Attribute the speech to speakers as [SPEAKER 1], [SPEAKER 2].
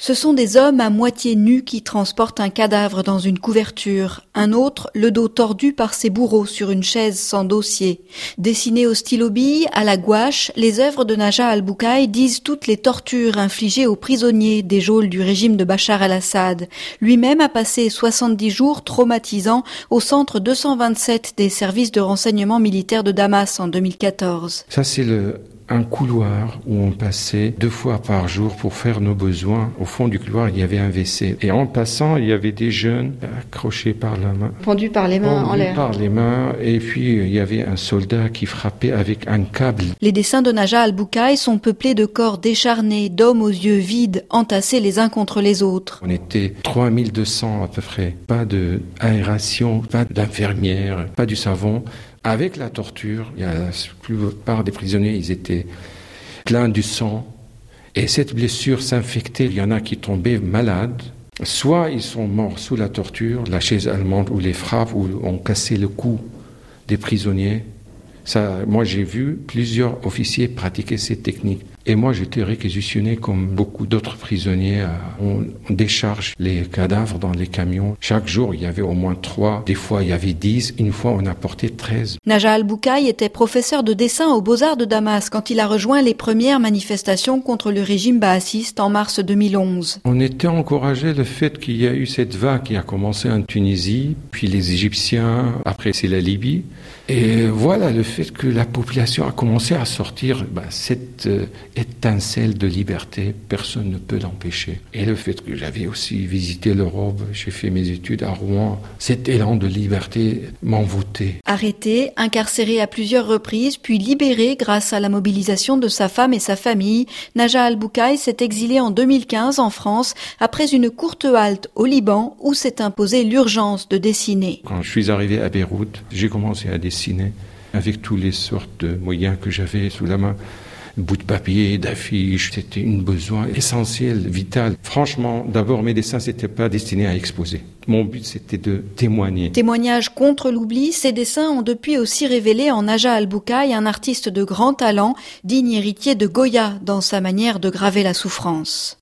[SPEAKER 1] Ce sont des hommes à moitié nus qui transportent un cadavre dans une couverture. Un autre, le dos tordu par ses bourreaux sur une chaise sans dossier. Dessinées au stylo-bille, à la gouache, les œuvres de Najah Al-Boukaï disent toutes les tortures infligées aux prisonniers des geôles du régime de Bachar el-Assad. Lui-même a passé 70 jours traumatisants au centre 227 des services de renseignement militaire de Damas en 2014.
[SPEAKER 2] Ça, c'est un couloir où on passait 2 fois par jour pour faire nos besoins. Au fond du couloir, il y avait un WC. Et en passant, il y avait des jeunes accrochés par la main.
[SPEAKER 1] Pendus par les mains en l'air.
[SPEAKER 2] Par les mains. Et puis, il y avait un soldat qui frappait avec un câble.
[SPEAKER 1] Les dessins de Najah Al-Boukaï sont peuplés de corps décharnés, d'hommes aux yeux vides, entassés les uns contre les autres.
[SPEAKER 2] On était 3200 à peu près. Pas d'aération, pas d'infirmières, pas du savon. Avec la torture, la plupart des prisonniers, ils étaient pleins du sang. Et cette blessure s'infectait. Il y en a qui tombaient malades. Soit ils sont morts sous la torture, la chaise allemande ou les frappes où on cassait le cou des prisonniers. Ça, moi, j'ai vu plusieurs officiers pratiquer cette technique. Et moi, j'étais réquisitionné comme beaucoup d'autres prisonniers. On décharge les cadavres dans les camions. Chaque jour, il y avait au moins 3. Des fois, il y avait 10. Une fois, on a porté 13.
[SPEAKER 1] Najah Al-Boukaï était professeur de dessin aux Beaux-Arts de Damas quand il a rejoint les premières manifestations contre le régime baathiste en mars 2011.
[SPEAKER 2] On était encouragé le fait qu'il y a eu cette vague qui a commencé en Tunisie, puis les Égyptiens, après c'est la Libye. Et voilà, le fait que la population a commencé à sortir, cette étincelle de liberté, personne ne peut l'empêcher. Et le fait que j'avais aussi visité l'Europe, j'ai fait mes études à Rouen, cet élan de liberté m'envoûtait.
[SPEAKER 1] Arrêté, incarcéré à plusieurs reprises, puis libéré grâce à la mobilisation de sa femme et sa famille, Najah Al-Boukaï s'est exilé en 2015 en France après une courte halte au Liban où s'est imposée l'urgence de dessiner.
[SPEAKER 2] Quand je suis arrivé à Beyrouth, j'ai commencé à dessiner avec toutes les sortes de moyens que j'avais sous la main. Bout de papier, d'affiches, c'était un besoin essentiel, vital. Franchement, d'abord, mes dessins, c'était pas destiné à exposer. Mon but, c'était de témoigner.
[SPEAKER 1] Témoignage contre l'oubli, ces dessins ont depuis aussi révélé en Najah Al-Boukaï un artiste de grand talent, digne héritier de Goya dans sa manière de graver la souffrance.